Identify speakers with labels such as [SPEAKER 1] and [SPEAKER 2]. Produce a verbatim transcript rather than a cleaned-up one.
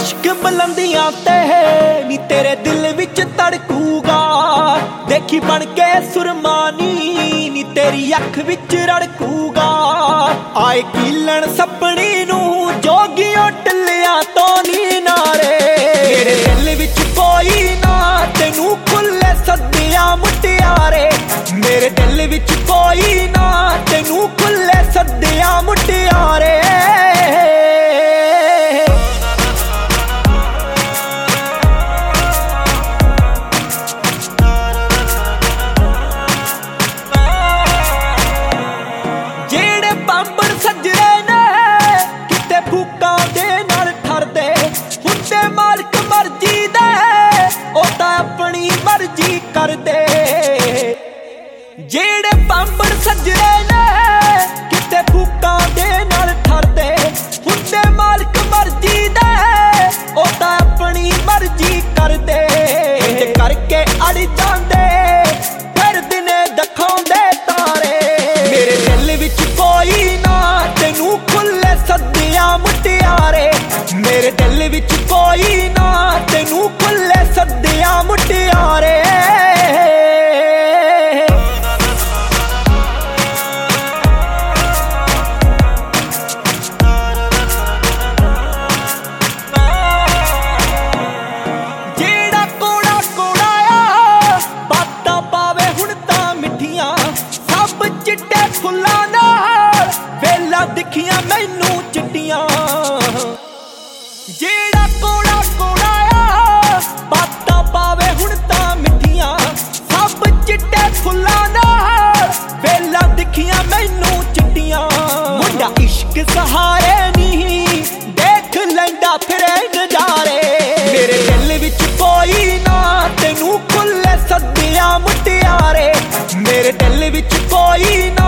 [SPEAKER 1] इश्क बुलंदियां ते नी तेरे दिल विच धड़कूगा। देखी बन के सुरमानी नी तेरी अख विच रड़कूगा। आए कीलन सपनी नू जोगियों टल्लियां तो नी नारे। मेरे दिल विच कोई ना तेनू खुले सदियां मुटियारे। मेरे दिल विच कोई ना तेनू खुले सदियां मुटियारे। सजरे ने किते फूकां दे नाल ठरदे हुंदे मालक मर्जी दे ओ तां अपनी मर्जी करदे। जेड़े पांबड़ सजरे ने किते फूकां दे नाल ठरदे हुंदे मालक मर्जी दे ओ तां अपनी मर्जी करदे। ते करके अड़ जांदे फिर दिने दिखाउंदे तारे। मेरे दिल विच कोई ना तेनू खुले सदियां मुटियारे। मेरे दिल विच कोई ना तेनू खुले सदियां मुटियारे। जेड़ा कोड़ा कोड़ा आ बातां पावे हुण तां मिठियां सब चिट्टे फुल्लां नाल वेला दिखियां मैनू चिट्टियां। जेड़ा कोड़ा कोड़ा आ बातां पावे हुण तां मिठियां सब चिट्टे फुल्लां नाल वेला दिखियां मैनू चिट्टियां। मुंडा इश्क सहारे नी देख लैंदा फिरे नजारे। मेरे दिल विच कोई ना तेनू खुले सदियां मुटियारे। मेरे दिल विच कोई ना